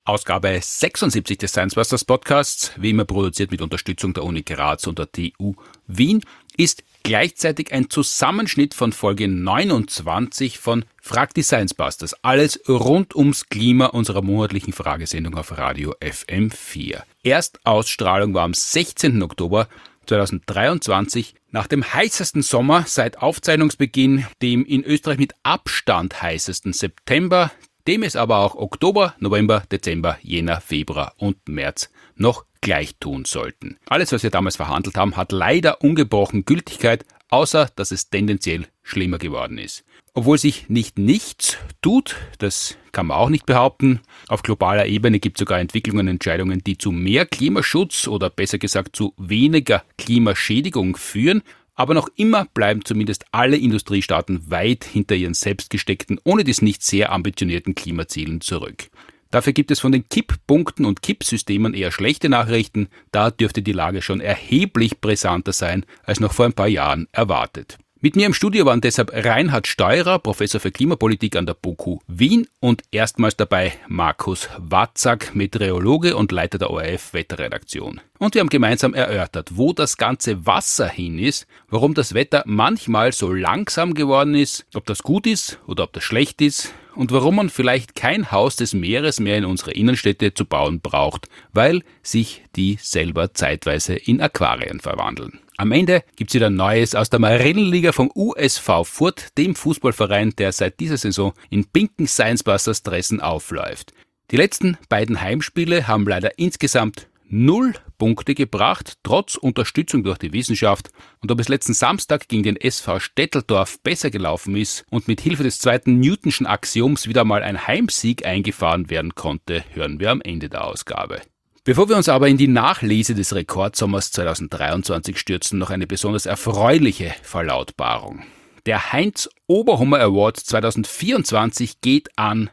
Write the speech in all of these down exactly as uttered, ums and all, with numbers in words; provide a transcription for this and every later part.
Ausgabe sechsundsiebzig des Science Busters Podcasts, wie immer produziert mit Unterstützung der Uni Graz und der T U Wien, ist gleichzeitig ein Zusammenschnitt von Folge neunundzwanzig von Frag die Science Busters. Alles rund ums Klima unserer monatlichen Fragesendung auf Radio F M vier. Erstausstrahlung war am sechzehnten Oktober zweitausenddreiundzwanzig, nach dem heißesten Sommer seit Aufzeichnungsbeginn, dem in Österreich mit Abstand heißesten September, dem es aber auch Oktober, November, Dezember, Jänner, Februar und März noch gleich tun sollten. Alles, was wir damals verhandelt haben, hat leider ungebrochen Gültigkeit, außer dass es tendenziell schlimmer geworden ist. Obwohl sich nicht nichts tut, das kann man auch nicht behaupten. Auf globaler Ebene gibt es sogar Entwicklungen und Entscheidungen, die zu mehr Klimaschutz oder besser gesagt zu weniger Klimaschädigung führen. Aber noch immer bleiben zumindest alle Industriestaaten weit hinter ihren selbstgesteckten, ohne dies nicht sehr ambitionierten Klimazielen zurück. Dafür gibt es von den Kipppunkten und Kippsystemen eher schlechte Nachrichten. Da dürfte die Lage schon erheblich brisanter sein, als noch vor ein paar Jahren erwartet. Mit mir im Studio waren deshalb Reinhard Steurer, Professor für Klimapolitik an der B O K U Wien, und erstmals dabei Markus Watzak, Meteorologe und Leiter der O R F-Wetterredaktion. Und wir haben gemeinsam erörtert, wo das ganze Wasser hin ist, warum das Wetter manchmal so langsam geworden ist, ob das gut ist oder ob das schlecht ist und warum man vielleicht kein Haus des Meeres mehr in unsere Innenstädte zu bauen braucht, weil sich die selber zeitweise in Aquarien verwandeln. Am Ende gibt's wieder Neues aus der Marillenliga vom U S V Furt, dem Fußballverein, der seit dieser Saison in pinken Science Busters Dressen aufläuft. Die letzten beiden Heimspiele haben leider insgesamt null Punkte gebracht, trotz Unterstützung durch die Wissenschaft. Und ob es letzten Samstag gegen den S V Stetteldorf besser gelaufen ist und mit Hilfe des zweiten Newtonschen Axioms wieder mal ein Heimsieg eingefahren werden konnte, hören wir am Ende der Ausgabe. Bevor wir uns aber in die Nachlese des Rekordsommers zweitausenddreiundzwanzig stürzen, noch eine besonders erfreuliche Verlautbarung. Der Heinz Oberhummer Award zweitausendvierundzwanzig geht an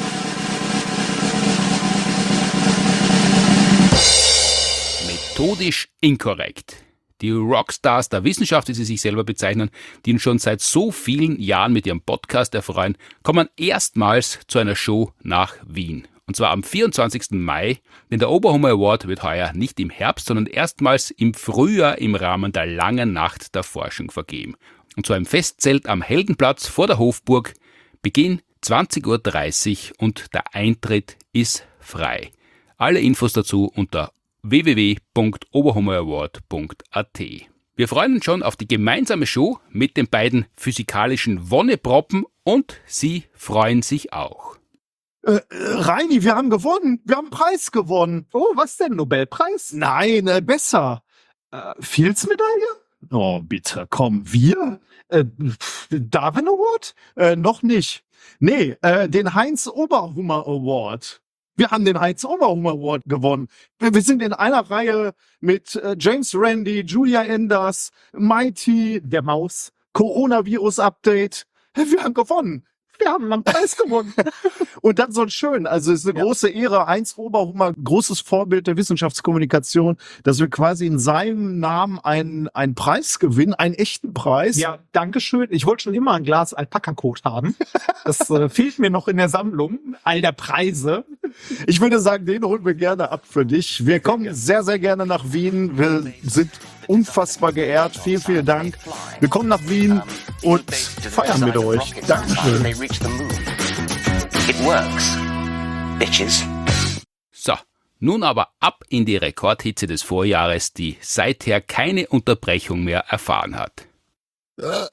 methodisch inkorrekt. Die Rockstars der Wissenschaft, wie sie sich selber bezeichnen, die uns schon seit so vielen Jahren mit ihrem Podcast erfreuen, kommen erstmals zu einer Show nach Wien. Und zwar am vierundzwanzigsten Mai, denn der Oberhummer Award wird heuer nicht im Herbst, sondern erstmals im Frühjahr im Rahmen der langen Nacht der Forschung vergeben. Und zwar im Festzelt am Heldenplatz vor der Hofburg, Beginn zwanzig Uhr dreißig und der Eintritt ist frei. Alle Infos dazu unter w w w punkt oberhummer award punkt a t. Wir freuen uns schon auf die gemeinsame Show mit den beiden physikalischen Wonneproppen und sie freuen sich auch. Äh, Reini, wir haben gewonnen. Wir haben einen Preis gewonnen. Oh, was denn? Nobelpreis? Nein, äh, besser. Äh, Fields-Medaille? Oh, bitte, komm, wir? Äh, Darwin Award? Äh, noch nicht. Nee, äh, den Heinz Oberhummer Award. Wir haben den Heinz Oberhummer Award gewonnen. Wir, wir sind in einer Reihe mit äh, James Randi, Julia Enders, Mighty, der Maus, Coronavirus-Update. Wir haben gewonnen. Wir haben einen Preis gewonnen. Und dann so schön. Also es ist eine ja. große Ehre. Heinz Oberhummer, großes Vorbild der Wissenschaftskommunikation, dass wir quasi in seinem Namen einen, einen Preis gewinnen, einen echten Preis. Ja, dankeschön. Ich wollte schon immer ein Glas Alpaka-Kot haben. Das äh, fehlt mir noch in der Sammlung all der Preise. Ich würde sagen, den holen wir gerne ab für dich. Wir kommen sehr, sehr gerne nach Wien. Wir sind unfassbar geehrt. Vielen, vielen Dank. Wir kommen nach Wien und feiern mit euch. Dankeschön. So, nun aber ab in die Rekordhitze des Vorjahres, die seither keine Unterbrechung mehr erfahren hat. Äh.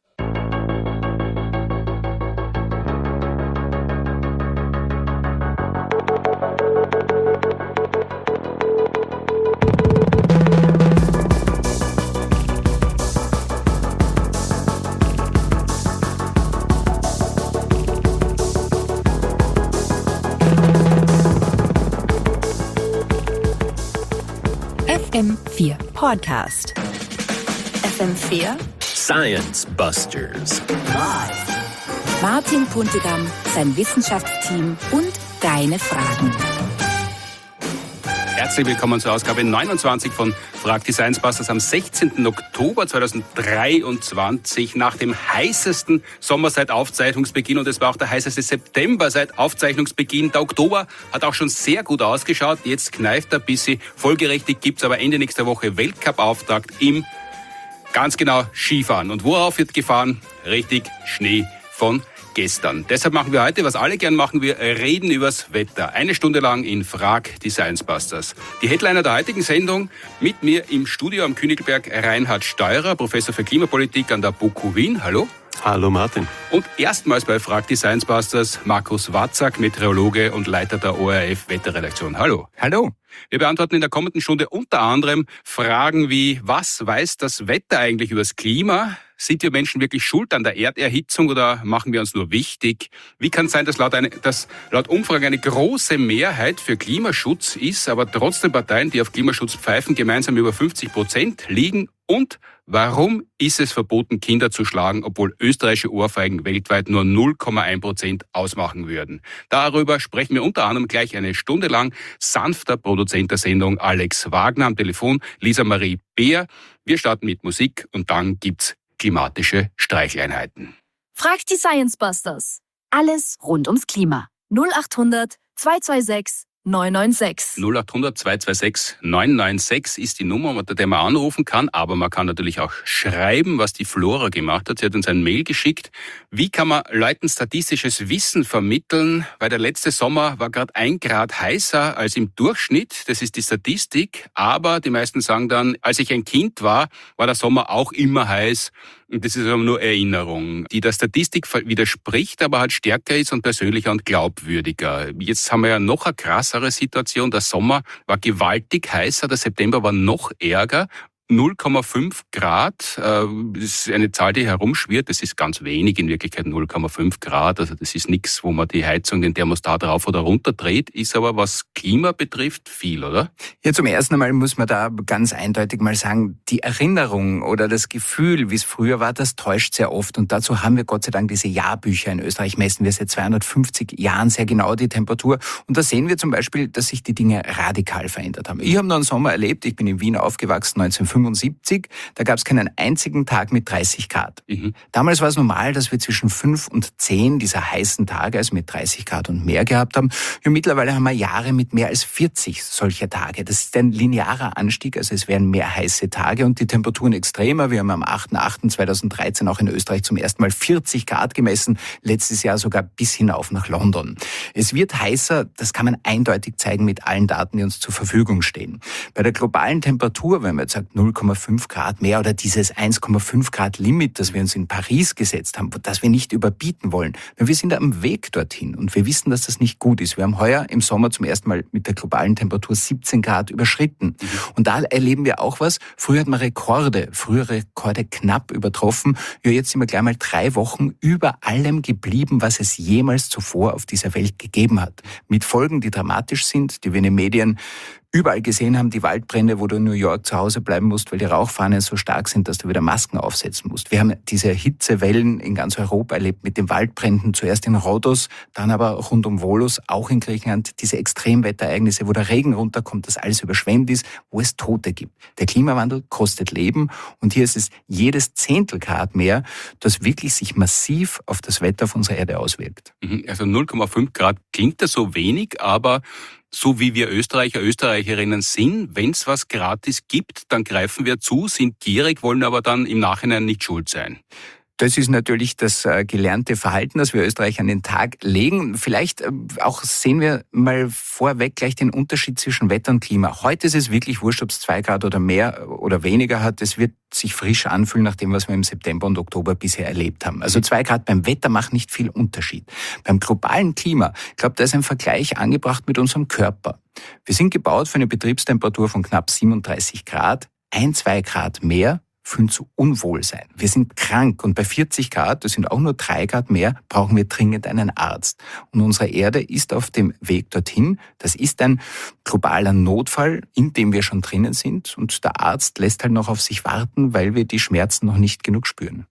F M vier Podcast. F M vier Science Busters. Live. Martin Puntigam, sein Wissenschaftsteam und deine Fragen. Herzlich willkommen zur Ausgabe neunundzwanzig von Frag die Science Busters am sechzehnten Oktober zweitausenddreiundzwanzig, nach dem heißesten Sommer seit Aufzeichnungsbeginn, und es war auch der heißeste September seit Aufzeichnungsbeginn. Der Oktober hat auch schon sehr gut ausgeschaut, jetzt kneift er ein bisschen. Folgerichtig gibt's aber Ende nächster Woche Weltcup-Auftakt im, ganz genau, Skifahren. Und worauf wird gefahren? Richtig, Schnee von gestern. Deshalb machen wir heute, was alle gern machen, wir reden übers Wetter. Eine Stunde lang in Frag die Science Busters. Die Headliner der heutigen Sendung: mit mir im Studio am Königelberg Reinhard Steurer, Professor für Klimapolitik an der B O K U Wien. Hallo. Hallo Martin. Und erstmals bei Frag die Science Busters Markus Watzak, Meteorologe und Leiter der O R F Wetterredaktion. Hallo. Hallo. Wir beantworten in der kommenden Stunde unter anderem Fragen wie: Was weiß das Wetter eigentlich über das Klima? Sind wir Menschen wirklich schuld an der Erderhitzung oder machen wir uns nur wichtig? Wie kann es sein, dass laut, eine, dass laut Umfragen eine große Mehrheit für Klimaschutz ist, aber trotzdem Parteien, die auf Klimaschutz pfeifen, gemeinsam über fünfzig Prozent liegen? Und warum ist es verboten, Kinder zu schlagen, obwohl österreichische Ohrfeigen weltweit nur null Komma eins Prozent ausmachen würden? Darüber sprechen wir unter anderem gleich eine Stunde lang. Sanfter Produzent der Sendung Alex Wagner, am Telefon Lisa Marie Beer. Wir starten mit Musik und dann gibt's klimatische Streicheleinheiten. Fragt die Science Busters. Alles rund ums Klima. null acht hundert zwei zwei sechs neun neun sechs. null acht hundert zwei zwei sechs neun neun sechs ist die Nummer, unter der man anrufen kann, aber man kann natürlich auch schreiben, was die Flora gemacht hat. Sie hat uns ein Mail geschickt. Wie kann man Leuten statistisches Wissen vermitteln? Weil der letzte Sommer war gerade ein Grad heißer als im Durchschnitt. Das ist die Statistik. Aber die meisten sagen dann, als ich ein Kind war, war der Sommer auch immer heiß. Und das ist aber nur Erinnerung, die der Statistik widerspricht, aber halt stärker ist und persönlicher und glaubwürdiger. Jetzt haben wir ja noch eine krassere Situation. Der Sommer war gewaltig heißer, der September war noch ärger. null Komma fünf Grad, das ist eine Zahl, die herumschwirrt. Das ist ganz wenig, in Wirklichkeit null Komma fünf Grad. Also das ist nichts, wo man die Heizung, den Thermostat rauf oder runter dreht, ist aber, was Klima betrifft, viel, oder? Ja, zum ersten Mal muss man da ganz eindeutig mal sagen, die Erinnerung oder das Gefühl, wie es früher war, das täuscht sehr oft. Und dazu haben wir Gott sei Dank diese Jahrbücher. In Österreich messen wir seit zweihundertfünfzig Jahren sehr genau die Temperatur. Und da sehen wir zum Beispiel, dass sich die Dinge radikal verändert haben. Ich habe noch einen Sommer erlebt, ich bin in Wien aufgewachsen, neunzehnhundertfünfundsiebzig. Da gab es keinen einzigen Tag mit dreißig Grad. Mhm. Damals war es normal, dass wir zwischen fünf und zehn dieser heißen Tage, also mit dreißig Grad und mehr gehabt haben. Ja, mittlerweile haben wir Jahre mit mehr als vierzig solcher Tage. Das ist ein linearer Anstieg, also es werden mehr heiße Tage und die Temperaturen extremer. Wir haben am achter achter zweitausenddreizehn auch in Österreich zum ersten Mal vierzig Grad gemessen, letztes Jahr sogar bis hinauf nach London. Es wird heißer, das kann man eindeutig zeigen mit allen Daten, die uns zur Verfügung stehen. Bei der globalen Temperatur, wenn man jetzt sagt null Komma fünf Grad mehr oder dieses eins Komma fünf Grad Limit, das wir uns in Paris gesetzt haben, das wir nicht überbieten wollen. Wir sind am Weg dorthin und wir wissen, dass das nicht gut ist. Wir haben heuer im Sommer zum ersten Mal mit der globalen Temperatur siebzehn Grad überschritten. Mhm. Und da erleben wir auch was. Früher hat man Rekorde, früher Rekorde knapp übertroffen. Ja, jetzt sind wir gleich mal drei Wochen über allem geblieben, was es jemals zuvor auf dieser Welt gegeben hat. Mit Folgen, die dramatisch sind, die wir in den Medien überall gesehen haben, die Waldbrände, wo du in New York zu Hause bleiben musst, weil die Rauchfahnen so stark sind, dass du wieder Masken aufsetzen musst. Wir haben diese Hitzewellen in ganz Europa erlebt mit den Waldbränden, zuerst in Rhodos, dann aber rund um Volos, auch in Griechenland, diese Extremwetterereignisse, wo der Regen runterkommt, dass alles überschwemmt ist, wo es Tote gibt. Der Klimawandel kostet Leben und hier ist es jedes Zehntel Grad mehr, das wirklich sich massiv auf das Wetter auf unserer Erde auswirkt. Also null Komma fünf Grad klingt das so wenig, aber so wie wir Österreicher, Österreicherinnen sind, wenn es was gratis gibt, dann greifen wir zu, sind gierig, wollen aber dann im Nachhinein nicht schuld sein. Das ist natürlich das äh, gelernte Verhalten, das wir Österreich an den Tag legen. Vielleicht äh, auch sehen wir mal vorweg gleich den Unterschied zwischen Wetter und Klima. Heute ist es wirklich wurscht, ob es zwei Grad oder mehr oder weniger hat. Es wird sich frisch anfühlen nach dem, was wir im September und Oktober bisher erlebt haben. Also zwei Grad beim Wetter macht nicht viel Unterschied. Beim globalen Klima, ich glaube, da ist ein Vergleich angebracht mit unserem Körper. Wir sind gebaut für eine Betriebstemperatur von knapp siebenunddreißig Grad. Ein, zwei Grad mehr führen zu Unwohlsein. Wir sind krank und bei vierzig Grad, das sind auch nur drei Grad mehr, brauchen wir dringend einen Arzt. Und unsere Erde ist auf dem Weg dorthin. Das ist ein globaler Notfall, in dem wir schon drinnen sind. Und der Arzt lässt halt noch auf sich warten, weil wir die Schmerzen noch nicht genug spüren.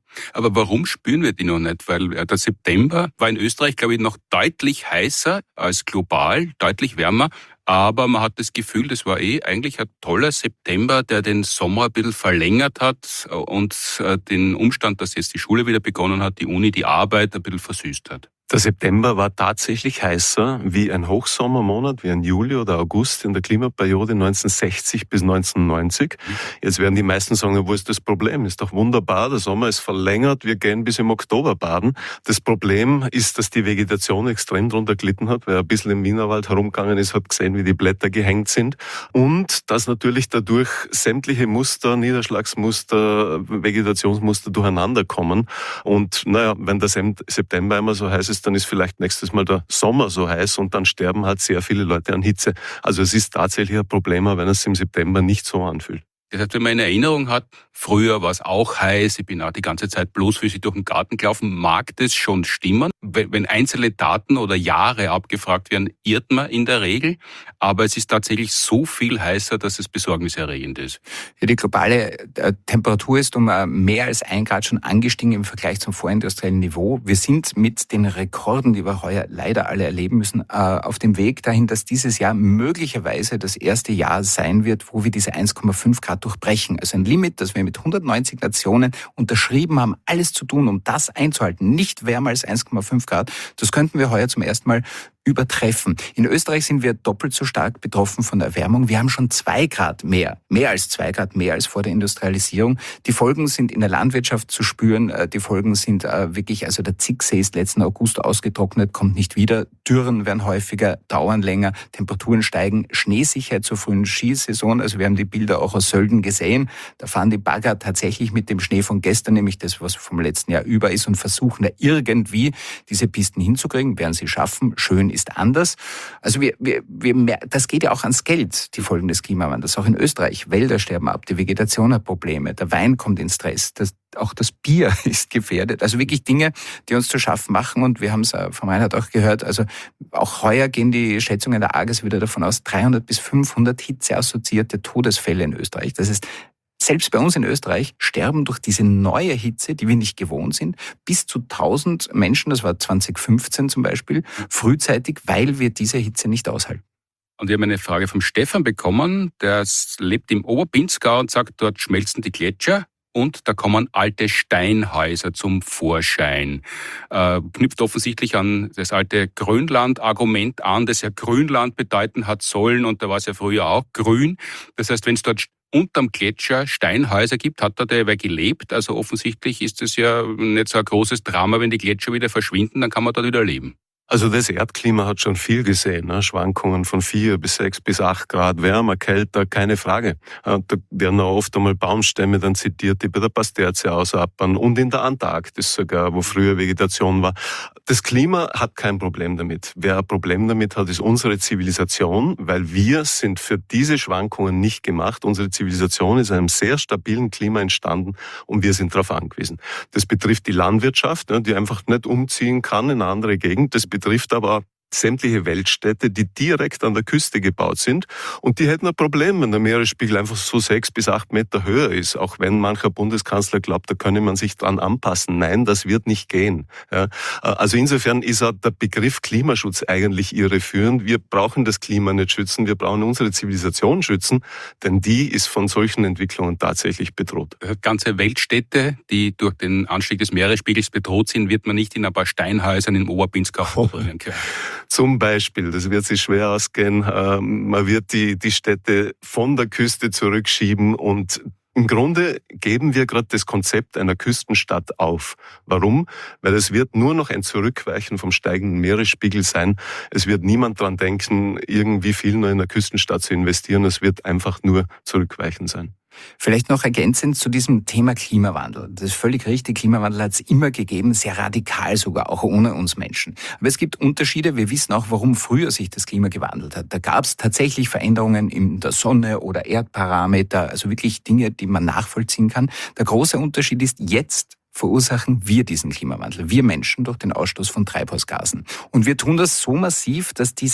Aber warum spüren wir die noch nicht? Weil der September war in Österreich, glaube ich, noch deutlich heißer als global, deutlich wärmer. Aber man hat das Gefühl, das war eh eigentlich ein toller September, der den Sommer ein bisschen verlängert hat und den Umstand, dass jetzt die Schule wieder begonnen hat, die Uni, die Arbeit ein bisschen versüßt hat. Der September war tatsächlich heißer wie ein Hochsommermonat, wie ein Juli oder August in der Klimaperiode neunzehnhundertsechzig bis neunzehnhundertneunzig. Jetzt werden die meisten sagen, wo ist das Problem? Ist doch wunderbar, der Sommer ist verlängert, wir gehen bis im Oktober baden. Das Problem ist, dass die Vegetation extrem drunter gelitten hat. Wer ein bisschen im Wienerwald herumgegangen ist, hat gesehen, wie die Blätter gehängt sind. Und dass natürlich dadurch sämtliche Muster, Niederschlagsmuster, Vegetationsmuster durcheinander kommen. Und naja, wenn der September immer so heiß ist, dann ist vielleicht nächstes Mal der Sommer so heiß und dann sterben halt sehr viele Leute an Hitze. Also es ist tatsächlich ein Problem, wenn es im September nicht so anfühlt. Das heißt, wenn man in Erinnerung hat, früher war es auch heiß, ich bin auch die ganze Zeit bloßfüßig durch den Garten gelaufen, mag das schon stimmen. Wenn einzelne Daten oder Jahre abgefragt werden, irrt man in der Regel. Aber es ist tatsächlich so viel heißer, dass es besorgniserregend ist. Ja, die globale Temperatur ist um mehr als ein Grad schon angestiegen im Vergleich zum vorindustriellen Niveau. Wir sind mit den Rekorden, die wir heuer leider alle erleben müssen, auf dem Weg dahin, dass dieses Jahr möglicherweise das erste Jahr sein wird, wo wir diese eins Komma fünf Grad durchbrechen. Also ein Limit, das wir mit hundertneunzig Nationen unterschrieben haben, alles zu tun, um das einzuhalten. Nicht wärmer als eins Komma fünf Grad. Das könnten wir heuer zum ersten Mal übertreffen. In Österreich sind wir doppelt so stark betroffen von der Erwärmung. Wir haben schon zwei Grad mehr, mehr als zwei Grad mehr als vor der Industrialisierung. Die Folgen sind in der Landwirtschaft zu spüren. Die Folgen sind wirklich, also der Zicksee ist letzten August ausgetrocknet, kommt nicht wieder. Dürren werden häufiger, dauern länger, Temperaturen steigen, Schneesicherheit zur frühen Skisaison. Also wir haben die Bilder auch aus Sölden gesehen. Da fahren die Bagger tatsächlich mit dem Schnee von gestern, nämlich das, was vom letzten Jahr über ist, und versuchen da irgendwie diese Pisten hinzukriegen. Werden sie schaffen. Schön ist anders. Also wir, wir, wir, das geht ja auch ans Geld, die Folgen des Klimawandels. Auch in Österreich, Wälder sterben ab, die Vegetation hat Probleme, der Wein kommt in Stress, das, auch das Bier ist gefährdet. Also wirklich Dinge, die uns zu schaffen machen, und wir haben es von Reinhard auch gehört, also auch heuer gehen die Schätzungen der AGES wieder davon aus, dreihundert bis fünfhundert hitzeassoziierte Todesfälle in Österreich. Das ist Selbst bei uns in Österreich sterben durch diese neue Hitze, die wir nicht gewohnt sind, bis zu tausend Menschen, das war zwanzig fünfzehn zum Beispiel, frühzeitig, weil wir diese Hitze nicht aushalten. Und wir haben eine Frage vom Stefan bekommen, der lebt im Oberpinzgau und sagt, dort schmelzen die Gletscher und da kommen alte Steinhäuser zum Vorschein. Äh, knüpft offensichtlich an das alte Grönland-Argument an, das ja Grünland bedeuten hat sollen, und da war es ja früher auch grün. Das heißt, wenn es dort unterm Gletscher Steinhäuser gibt, hat da der wer gelebt. Also offensichtlich ist es ja nicht so ein großes Drama, wenn die Gletscher wieder verschwinden, dann kann man dort wieder leben. Also das Erdklima hat schon viel gesehen, ne? Schwankungen von vier bis sechs bis acht Grad, wärmer, kälter, keine Frage. Da werden auch oft einmal Baumstämme dann zitiert, die bei der Pasterze ausappern, und in der Antarktis sogar, wo früher Vegetation war. Das Klima hat kein Problem damit. Wer ein Problem damit hat, ist unsere Zivilisation, weil wir sind für diese Schwankungen nicht gemacht. Unsere Zivilisation ist in einem sehr stabilen Klima entstanden und wir sind darauf angewiesen. Das betrifft die Landwirtschaft, die einfach nicht umziehen kann in eine andere Gegend. Das betrifft aber sämtliche Weltstädte, die direkt an der Küste gebaut sind, und die hätten ein Problem, wenn der Meeresspiegel einfach so sechs bis acht Meter höher ist, auch wenn mancher Bundeskanzler glaubt, da könne man sich dran anpassen. Nein, das wird nicht gehen. Ja, also insofern ist auch der Begriff Klimaschutz eigentlich irreführend. Wir brauchen das Klima nicht schützen, wir brauchen unsere Zivilisation schützen, denn die ist von solchen Entwicklungen tatsächlich bedroht. Ganze Weltstädte, die durch den Anstieg des Meeresspiegels bedroht sind, wird man nicht in ein paar Steinhäusern im Oberpinzgau verbringen können. Zum Beispiel, das wird sich schwer ausgehen, man wird die, die Städte von der Küste zurückschieben, und im Grunde geben wir gerade das Konzept einer Küstenstadt auf. Warum? Weil es wird nur noch ein Zurückweichen vom steigenden Meeresspiegel sein. Es wird niemand dran denken, irgendwie viel nur in eine Küstenstadt zu investieren. Es wird einfach nur zurückweichen sein. Vielleicht noch ergänzend zu diesem Thema Klimawandel. Das ist völlig richtig, Klimawandel hat es immer gegeben, sehr radikal sogar, auch ohne uns Menschen. Aber es gibt Unterschiede, wir wissen auch, warum früher sich das Klima gewandelt hat. Da gab es tatsächlich Veränderungen in der Sonne oder Erdparameter, also wirklich Dinge, die man nachvollziehen kann. Der große Unterschied ist, jetzt verursachen wir diesen Klimawandel, wir Menschen, durch den Ausstoß von Treibhausgasen. Und wir tun das so massiv, dass diese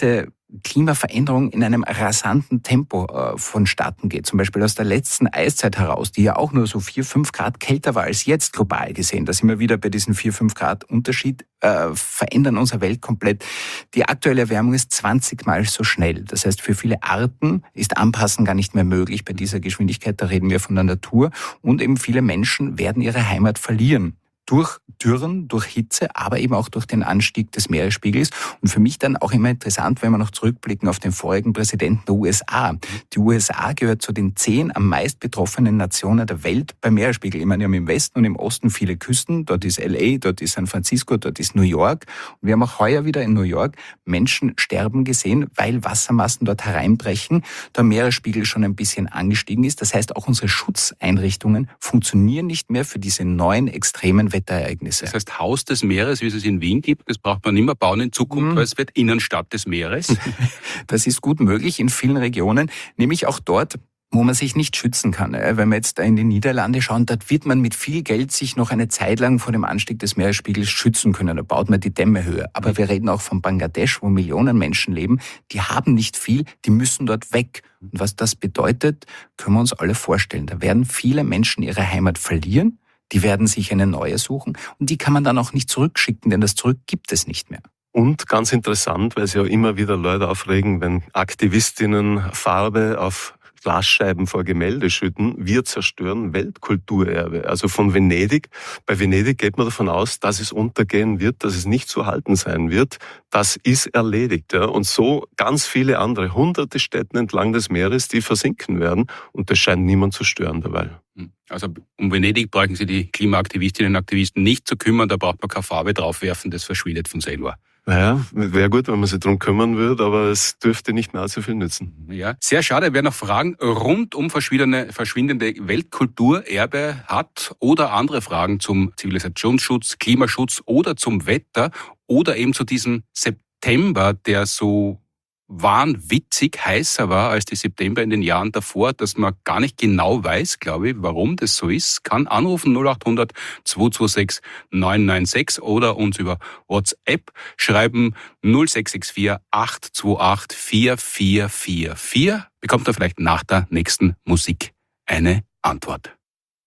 Klimaveränderung in einem rasanten Tempo äh, vonstatten geht. Zum Beispiel aus der letzten Eiszeit heraus, die ja auch nur so vier, fünf Grad kälter war als jetzt global gesehen. Da sind wir wieder bei diesen vier, fünf Grad Unterschied, äh, verändern unsere Welt komplett. Die aktuelle Erwärmung ist zwanzig Mal so schnell. Das heißt, für viele Arten ist Anpassen gar nicht mehr möglich bei dieser Geschwindigkeit. Da reden wir von der Natur. Und eben viele Menschen werden ihre Heimat verlieren. Durch Dürren, durch Hitze, aber eben auch durch den Anstieg des Meeresspiegels. Und für mich dann auch immer interessant, wenn wir noch zurückblicken auf den vorigen Präsidenten der U S A. Die U S A gehört zu den zehn am meist betroffenen Nationen der Welt beim Meeresspiegel. Ich meine, wir haben im Westen und im Osten viele Küsten. Dort ist L A, dort ist San Francisco, dort ist New York. Und wir haben auch heuer wieder in New York Menschen sterben gesehen, weil Wassermassen dort hereinbrechen, der Meeresspiegel schon ein bisschen angestiegen ist. Das heißt, auch unsere Schutzeinrichtungen funktionieren nicht mehr für diese neuen extremen Wetterereignisse. Das heißt, Haus des Meeres, wie es es in Wien gibt, das braucht man nicht mehr bauen in Zukunft, mhm. weil es wird Innenstadt des Meeres. Das ist gut möglich in vielen Regionen, nämlich auch dort, wo man sich nicht schützen kann. Wenn wir jetzt in die Niederlande schauen, dort wird man mit viel Geld sich noch eine Zeit lang vor dem Anstieg des Meeresspiegels schützen können. Da baut man die Dämme höher. Aber wir reden auch von Bangladesch, wo Millionen Menschen leben. Die haben nicht viel, die müssen dort weg. Und was das bedeutet, können wir uns alle vorstellen. Da werden viele Menschen ihre Heimat verlieren. Die werden sich eine neue suchen und die kann man dann auch nicht zurückschicken, denn das Zurück gibt es nicht mehr. Und ganz interessant, weil sich ja immer wieder Leute aufregen, wenn Aktivistinnen Farbe auf Glasscheiben vor Gemälde schütten. Wir zerstören Weltkulturerbe. Also von Venedig. Bei Venedig geht man davon aus, dass es untergehen wird, dass es nicht zu halten sein wird. Das ist erledigt. Ja. Und so ganz viele andere, hunderte Städte entlang des Meeres, die versinken werden. Und das scheint niemand zu stören dabei. Also um Venedig brauchen Sie die Klimaaktivistinnen und Aktivisten nicht zu kümmern. Da braucht man keine Farbe draufwerfen, das verschwindet von selber. Naja, wäre gut, wenn man sich darum kümmern würde, aber es dürfte nicht mehr allzu viel nützen. Ja, sehr schade. Wer noch Fragen rund um verschwindende, verschwindende Weltkulturerbe hat oder andere Fragen zum Zivilisationsschutz, Klimaschutz oder zum Wetter oder eben zu diesem September, der so wahnwitzig heißer war als die September in den Jahren davor, dass man gar nicht genau weiß, glaube ich, warum das so ist, kann anrufen null acht hundert zwei zwei sechs neun neun sechs oder uns über WhatsApp schreiben null sechs sechs vier acht zwei acht vier vier vier vier. Bekommt er vielleicht nach der nächsten Musik eine Antwort.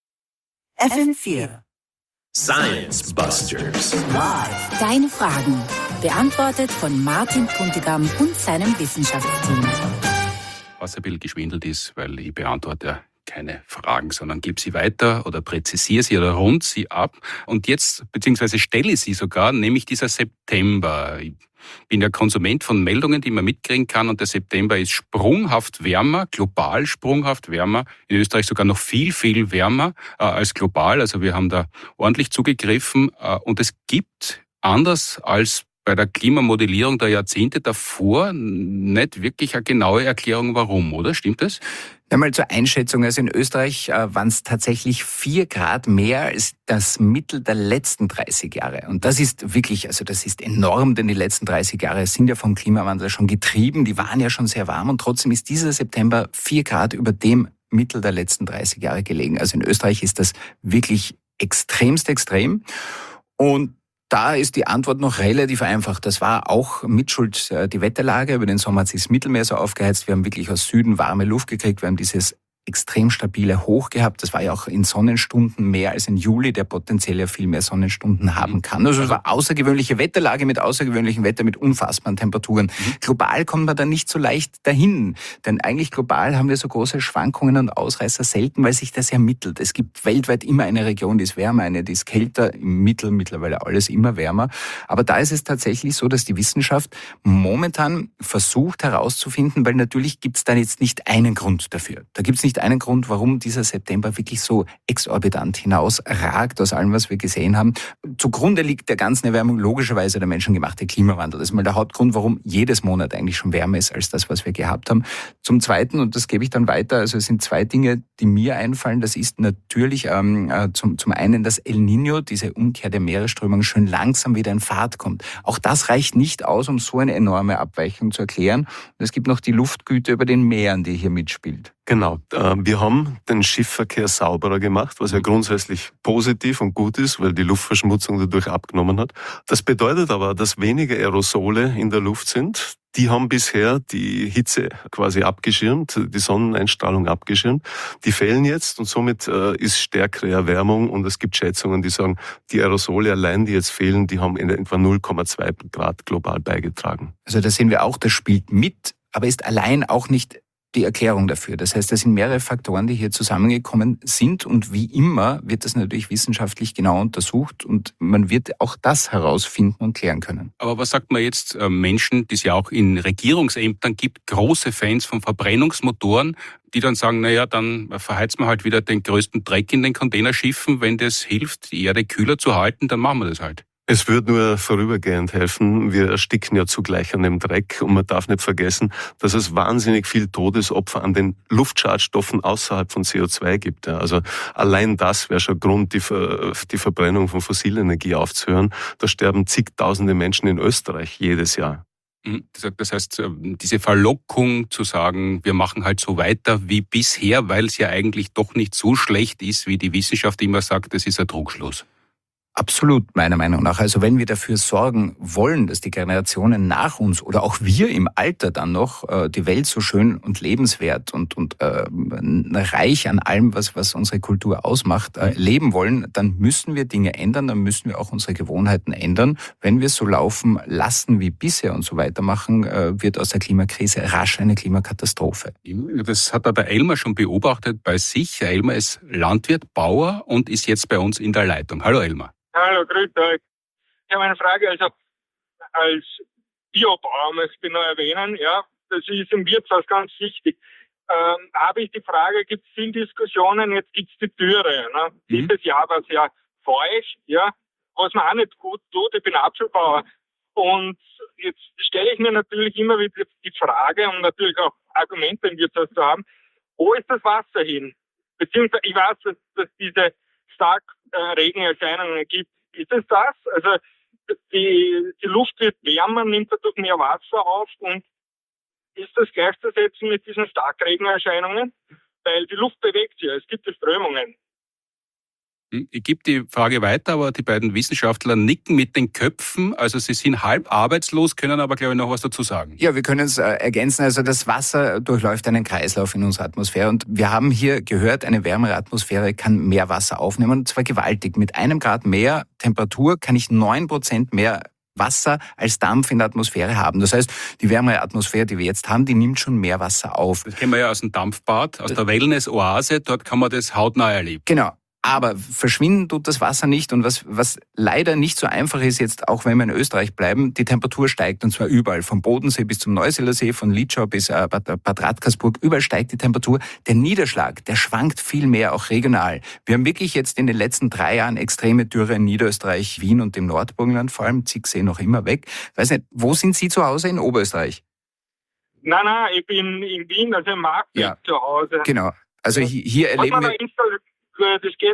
F M vier Science Busters. Live. Deine Fragen. Beantwortet von Martin Puntigam und seinem Wissenschaftsteam. Was ein bisschen geschwindelt ist, weil ich beantworte ja keine Fragen, sondern gebe sie weiter oder präzisiere sie oder rund sie ab. Und jetzt, beziehungsweise stelle sie sogar, nämlich dieser September. Ich bin ja Konsument von Meldungen, die man mitkriegen kann, und der September ist sprunghaft wärmer, global sprunghaft wärmer, in Österreich sogar noch viel, viel wärmer äh, als global. Also wir haben da ordentlich zugegriffen äh, und es gibt, anders als bei der Klimamodellierung der Jahrzehnte davor, nicht wirklich eine genaue Erklärung, warum, oder? Stimmt das? Einmal zur Einschätzung, also in Österreich äh, waren es tatsächlich vier Grad mehr als das Mittel der letzten dreißig Jahre. Und das ist wirklich, also das ist enorm, denn die letzten dreißig Jahre sind ja vom Klimawandel schon getrieben, die waren ja schon sehr warm und trotzdem ist dieser September vier Grad über dem Mittel der letzten dreißig Jahre gelegen. Also in Österreich ist das wirklich extremst extrem. Und da ist die Antwort noch relativ einfach. Das war auch Mitschuld die Wetterlage. Über den Sommer hat sich das Mittelmeer so aufgeheizt. Wir haben wirklich aus Süden warme Luft gekriegt. Wir haben dieses extrem stabile Hoch gehabt. Das war ja auch in Sonnenstunden mehr als im Juli, der potenziell ja viel mehr Sonnenstunden haben kann. Also es war außergewöhnliche Wetterlage mit außergewöhnlichem Wetter, mit unfassbaren Temperaturen. Mhm. Global kommt man da nicht so leicht dahin. Denn eigentlich global haben wir so große Schwankungen und Ausreißer selten, weil sich das ermittelt. Es gibt weltweit immer eine Region, die ist wärmer, eine, die ist kälter, im Mittel mittlerweile alles immer wärmer. Aber da ist es tatsächlich so, dass die Wissenschaft momentan versucht herauszufinden, weil natürlich gibt es da jetzt nicht einen Grund dafür. Da gibt es nicht einen Grund, warum dieser September wirklich so exorbitant hinausragt aus allem, was wir gesehen haben. Zugrunde liegt der ganzen Erwärmung logischerweise der menschengemachte Klimawandel. Das ist mal der Hauptgrund, warum jedes Monat eigentlich schon wärmer ist als das, was wir gehabt haben. Zum Zweiten, und das gebe ich dann weiter, also es sind zwei Dinge, die mir einfallen. Das ist natürlich ähm, zum, zum einen das El Niño, diese Umkehr der Meeresströmung, schön langsam wieder in Fahrt kommt. Auch das reicht nicht aus, um so eine enorme Abweichung zu erklären. Und es gibt noch die Luftgüte über den Meeren, die hier mitspielt. Genau. Wir haben den Schiffverkehr sauberer gemacht, was ja grundsätzlich positiv und gut ist, weil die Luftverschmutzung dadurch abgenommen hat. Das bedeutet aber, dass weniger Aerosole in der Luft sind. Die haben bisher die Hitze quasi abgeschirmt, die Sonneneinstrahlung abgeschirmt. Die fehlen jetzt und somit äh, ist stärkere Erwärmung und es gibt Schätzungen, die sagen, die Aerosole allein, die jetzt fehlen, die haben in etwa null Komma zwei Grad global beigetragen. Also da sehen wir auch, das spielt mit, aber ist allein auch nicht die Erklärung dafür. Das heißt, das sind mehrere Faktoren, die hier zusammengekommen sind und wie immer wird das natürlich wissenschaftlich genau untersucht und man wird auch das herausfinden und klären können. Aber was sagt man jetzt äh, Menschen, die es ja auch in Regierungsämtern gibt, große Fans von Verbrennungsmotoren, die dann sagen, naja, dann verheizen wir halt wieder den größten Dreck in den Containerschiffen, wenn das hilft, die Erde kühler zu halten, dann machen wir das halt. Es wird nur vorübergehend helfen. Wir ersticken ja zugleich an dem Dreck und man darf nicht vergessen, dass es wahnsinnig viel Todesopfer an den Luftschadstoffen außerhalb von C O zwei gibt. Also allein das wäre schon Grund, die, Ver- die Verbrennung von Fossilenergie aufzuhören. Da sterben zigtausende Menschen in Österreich jedes Jahr. Das heißt, diese Verlockung zu sagen, wir machen halt so weiter wie bisher, weil es ja eigentlich doch nicht so schlecht ist, wie die Wissenschaft immer sagt, das ist ein Trugschluss. Absolut, meiner Meinung nach. Also wenn wir dafür sorgen wollen, dass die Generationen nach uns oder auch wir im Alter dann noch äh, die Welt so schön und lebenswert und, und äh, reich an allem, was, was unsere Kultur ausmacht, äh, leben wollen, dann müssen wir Dinge ändern, dann müssen wir auch unsere Gewohnheiten ändern. Wenn wir es so laufen lassen wie bisher und so weitermachen, äh, wird aus der Klimakrise rasch eine Klimakatastrophe. Das hat der Elmar schon beobachtet bei sich. Elmar ist Landwirt, Bauer und ist jetzt bei uns in der Leitung. Hallo Elmar. Hallo, grüß euch. Ich habe eine Frage, also als Biobauer möchte ich noch erwähnen, ja, das ist im Wirtshaus ganz wichtig. Ähm, habe ich die Frage, gibt es viele Diskussionen, jetzt gibt es die Türe. Ne? Mhm. Dieses Jahr war es ja feucht, ja, was mir auch nicht gut tut, ich bin Apfelbauer. Und jetzt stelle ich mir natürlich immer wieder die Frage, um natürlich auch Argumente im Wirtshaus zu haben, wo ist das Wasser hin? Beziehungsweise ich weiß, dass, dass diese stark äh, Regenerscheinungen gibt. Ist es das? Also die, die Luft wird wärmer, nimmt dadurch mehr Wasser auf und ist das gleichzusetzen mit diesen Starkregenerscheinungen? Weil die Luft bewegt sich, es gibt die Strömungen. Ich gebe die Frage weiter, aber die beiden Wissenschaftler nicken mit den Köpfen. Also sie sind halb arbeitslos, können aber, glaube ich, noch was dazu sagen. Ja, wir können es äh, ergänzen. Also das Wasser durchläuft einen Kreislauf in unserer Atmosphäre. Und wir haben hier gehört, eine wärmere Atmosphäre kann mehr Wasser aufnehmen. Und zwar gewaltig. Mit einem Grad mehr Temperatur kann ich neun Prozent mehr Wasser als Dampf in der Atmosphäre haben. Das heißt, die wärmere Atmosphäre, die wir jetzt haben, die nimmt schon mehr Wasser auf. Das kennen wir ja aus dem Dampfbad, aus der Wellness-Oase. Dort kann man das hautnah erleben. Genau. Aber verschwinden tut das Wasser nicht und was, was leider nicht so einfach ist jetzt, auch wenn wir in Österreich bleiben, die Temperatur steigt und zwar überall, vom Bodensee bis zum Neusiedler See, von Litschau bis äh, Bad, Bad Radkersburg, überall steigt die Temperatur. Der Niederschlag, der schwankt viel mehr, auch regional. Wir haben wirklich jetzt in den letzten drei Jahren extreme Dürre in Niederösterreich, Wien und im Nordburgenland, vor allem Zicksee noch immer weg. Weiß nicht, wo sind Sie zu Hause in Oberösterreich? Nein, nein, ich bin in Wien, also im Marktweg ja, zu Hause. Genau, also hier, hier erleben wir... Das geht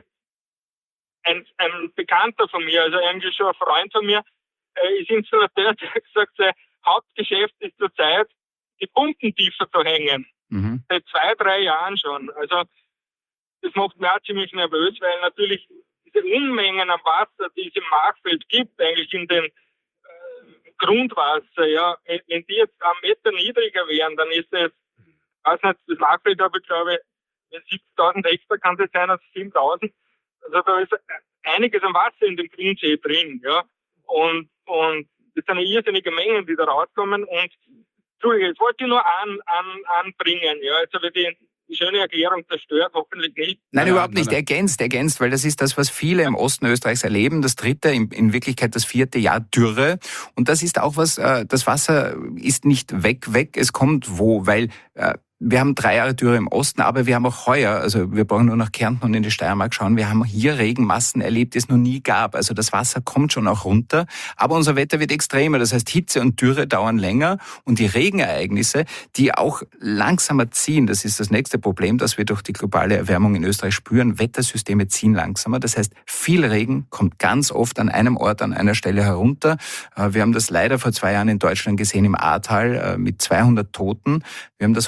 ein, ein Bekannter von mir, also eigentlich schon ein Freund von mir, äh, ist Installateur, der hat gesagt, sein Hauptgeschäft ist zurzeit, die Pumpen tiefer zu hängen. Mhm. Seit zwei, drei Jahren schon. Also das macht mich auch ziemlich nervös, weil natürlich diese Unmengen an Wasser, die es im Machfeld gibt, eigentlich in den äh, Grundwasser, ja, wenn die jetzt einen Meter niedriger wären, dann ist es, weiß nicht, das Machfeld habe ich glaube siebzigtausend Hektar kann das sein, also siebentausend. Also da ist einiges an Wasser in dem Grundsee drin, ja. Und, und das sind irrsinnige Mengen, die da rauskommen. Und Entschuldigung, jetzt wollte ich nur an, an, anbringen, ja. Jetzt habe ich die, die schöne Erklärung zerstört, hoffentlich nicht. Nein, überhaupt nicht. Ergänzt, ergänzt, weil das ist das, was viele im Osten Österreichs erleben. Das dritte, in, in Wirklichkeit das vierte Jahr Dürre. Und das ist auch was, äh, das Wasser ist nicht weg, weg. Es kommt wo, weil... Äh, Wir haben drei Jahre Dürre im Osten, aber wir haben auch heuer, also wir brauchen nur nach Kärnten und in die Steiermark schauen, wir haben hier Regenmassen erlebt, die es noch nie gab. Also das Wasser kommt schon auch runter, aber unser Wetter wird extremer. Das heißt, Hitze und Dürre dauern länger und die Regenereignisse, die auch langsamer ziehen, das ist das nächste Problem, das wir durch die globale Erwärmung in Österreich spüren. Wettersysteme ziehen langsamer. Das heißt, viel Regen kommt ganz oft an einem Ort, an einer Stelle herunter. Wir haben das leider vor zwei Jahren in Deutschland gesehen im Ahrtal mit zweihundert Toten. Wir haben das heuer in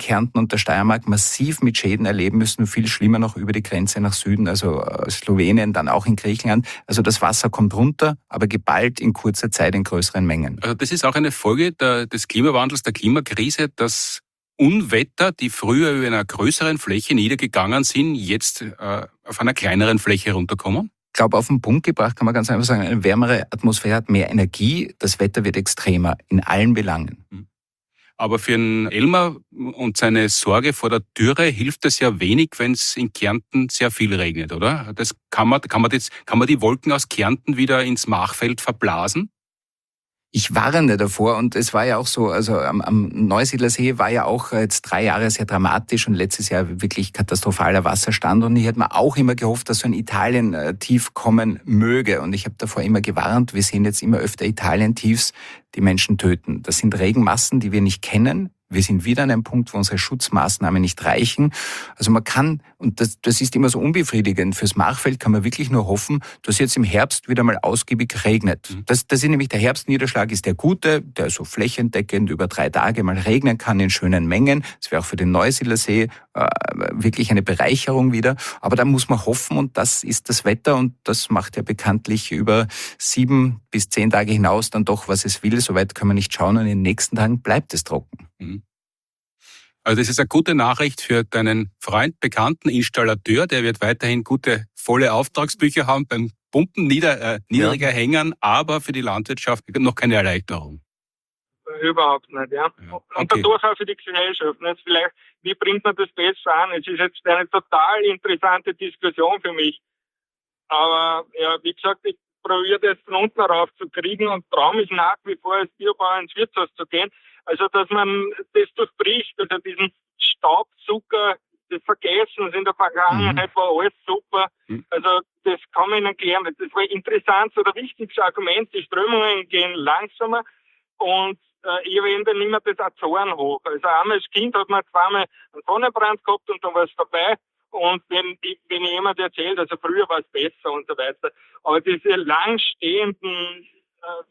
Kärnten und der Steiermark massiv mit Schäden erleben müssen, viel schlimmer noch über die Grenze nach Süden, also Slowenien, dann auch in Griechenland. Also das Wasser kommt runter, aber geballt in kurzer Zeit in größeren Mengen. Also das ist auch eine Folge der, des Klimawandels, der Klimakrise, dass Unwetter, die früher über einer größeren Fläche niedergegangen sind, jetzt äh, auf einer kleineren Fläche runterkommen? Ich glaube, auf den Punkt gebracht kann man ganz einfach sagen, eine wärmere Atmosphäre hat mehr Energie, das Wetter wird extremer in allen Belangen. Aber für den Elmar und seine Sorge vor der Dürre hilft es ja wenig, wenn es in Kärnten sehr viel regnet, oder? Das kann man, kann man, jetzt, kann man die Wolken aus Kärnten wieder ins Machfeld verblasen? Ich warne davor und es war ja auch so, also am, am Neusiedlersee war ja auch jetzt drei Jahre sehr dramatisch und letztes Jahr wirklich katastrophaler Wasserstand und ich hätte mir auch immer gehofft, dass so ein Italien-Tief kommen möge und ich habe davor immer gewarnt, wir sehen jetzt immer öfter Italien-Tiefs, die Menschen töten. Das sind Regenmassen, die wir nicht kennen. Wir sind wieder an einem Punkt, wo unsere Schutzmaßnahmen nicht reichen. Also man kann, und das, das ist immer so unbefriedigend, fürs Machfeld kann man wirklich nur hoffen, dass jetzt im Herbst wieder mal ausgiebig regnet. Das, das ist nämlich der Herbstniederschlag, ist der gute, der so flächendeckend über drei Tage mal regnen kann in schönen Mengen. Das wäre auch für den Neusiedlersee äh, wirklich eine Bereicherung wieder. Aber da muss man hoffen und das ist das Wetter und das macht ja bekanntlich über sieben bis zehn Tage hinaus dann doch, was es will. Soweit können wir nicht schauen und in den nächsten Tagen bleibt es trocken. Also das ist eine gute Nachricht für deinen Freund, bekannten Installateur. Der wird weiterhin gute, volle Auftragsbücher haben beim Pumpen nieder, äh, niedriger ja. Hängern, aber für die Landwirtschaft noch keine Erleichterung. Überhaupt nicht, ja. ja. Okay. Und dadurch auch für die Gesellschaft. Jetzt vielleicht, wie bringt man das besser an? Es ist jetzt eine total interessante Diskussion für mich. Aber ja, wie gesagt, ich probiere das von unten rauf zu kriegen und traue mich nach wie vor als Biobauer ins Wirtshaus zu gehen. Also, dass man das durchbricht, also diesen Staubzucker des Vergessens in der Vergangenheit mhm. war alles super. Mhm. Also, das kann man ihnen klären. Das war interessant, so der wichtigste Argument. Die Strömungen gehen langsamer und äh, ich erwähne dann immer das Azoren hoch. Also, einmal als Kind hat man zweimal einen Sonnenbrand gehabt und dann war es vorbei. Und wenn, wenn jemand erzählt, also früher war es besser und so weiter. Aber diese langstehenden äh,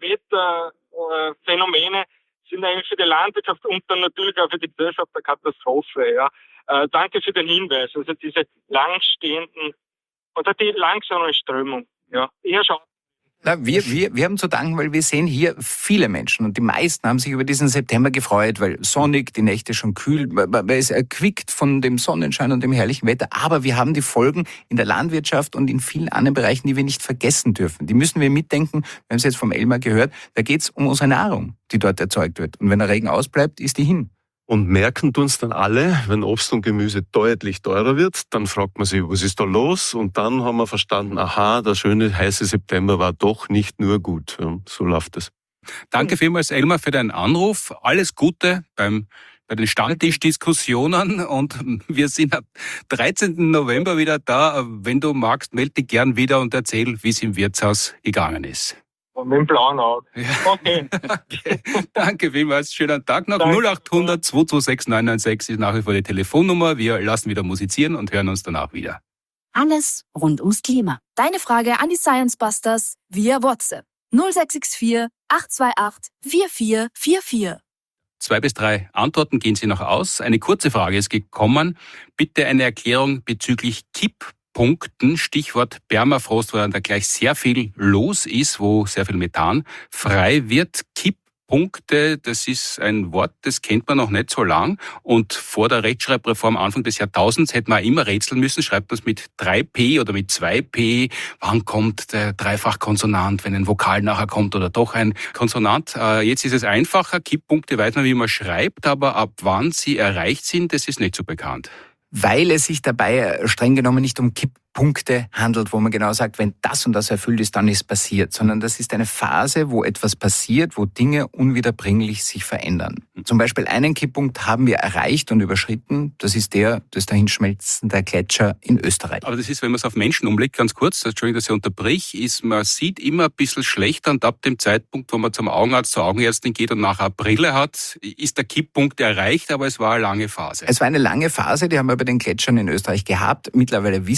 Wetterphänomene, äh, sind eigentlich für die Landwirtschaft und dann natürlich auch für die Gesellschaft eine Katastrophe. Ja. Äh, danke für den Hinweis. Also diese langstehenden oder die langsame Strömung. Ja, eher schade. Na, wir, wir, wir haben zu danken, weil wir sehen hier viele Menschen und die meisten haben sich über diesen September gefreut, weil sonnig, die Nächte schon kühl, man ist erquickt von dem Sonnenschein und dem herrlichen Wetter, aber wir haben die Folgen in der Landwirtschaft und in vielen anderen Bereichen, die wir nicht vergessen dürfen. Die müssen wir mitdenken, wir haben es jetzt vom Elmar gehört, da geht es um unsere Nahrung, die dort erzeugt wird und wenn der Regen ausbleibt, ist die hin. Und merken tun's dann alle, wenn Obst und Gemüse deutlich teurer wird, dann fragt man sich, was ist da los? Und dann haben wir verstanden, aha, der schöne heiße September war doch nicht nur gut. Ja, so läuft es. Danke vielmals, Elmar, für deinen Anruf. Alles Gute beim, bei den Stammtischdiskussionen und wir sind am dreizehnten November wieder da. Wenn du magst, melde dich gern wieder und erzähl, wie es im Wirtshaus gegangen ist. Und mit dem blauen Auge. Okay. Okay. Danke vielmals. Schönen Tag noch. null acht hundert zwei zwei sechs neun neun sechs ist nach wie vor die Telefonnummer. Wir lassen wieder musizieren und hören uns danach wieder. Alles rund ums Klima. Deine Frage an die Science Busters via WhatsApp. null sechs sechs vier acht zwei acht vier vier vier vier. Zwei bis drei Antworten gehen Sie noch aus. Eine kurze Frage ist gekommen. Bitte eine Erklärung bezüglich Kipp. Punkten, Stichwort Permafrost, wo dann da gleich sehr viel los ist, wo sehr viel Methan frei wird. Kipppunkte, das ist ein Wort, das kennt man noch nicht so lang. Und vor der Rechtschreibreform Anfang des Jahrtausends hätte man immer rätseln müssen, schreibt man es mit drei P oder mit zwei P. Wann kommt der Dreifachkonsonant, wenn ein Vokal nachher kommt oder doch ein Konsonant? Jetzt ist es einfacher. Kipppunkte weiß man, wie man schreibt, aber ab wann sie erreicht sind, das ist nicht so bekannt. Weil es sich dabei streng genommen nicht um Kipppunkte handelt, wo man genau sagt, wenn das und das erfüllt ist, dann ist passiert, sondern das ist eine Phase, wo etwas passiert, wo Dinge unwiederbringlich sich verändern. Zum Beispiel einen Kipppunkt haben wir erreicht und überschritten, das ist der des Dahinschmelzen der Gletscher in Österreich. Aber das ist, wenn man es auf Menschen umlegt, ganz kurz, Entschuldigung, dass ich unterbrich, ist, man sieht immer ein bisschen schlechter und ab dem Zeitpunkt, wo man zum Augenarzt, zur Augenärztin geht und nachher Brille hat, ist der Kipppunkt erreicht, aber es war eine lange Phase. Es war eine lange Phase, die haben wir bei den Gletschern in Österreich gehabt. Mittlerweile wissen wir, mit